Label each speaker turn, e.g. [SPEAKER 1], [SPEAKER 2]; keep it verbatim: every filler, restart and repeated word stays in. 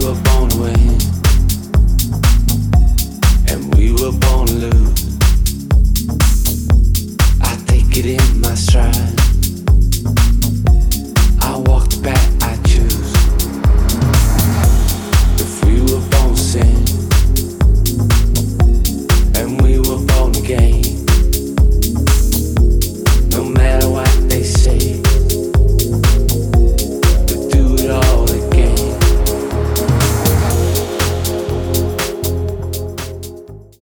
[SPEAKER 1] were born to win, and we were born to lose. I take it in my stride.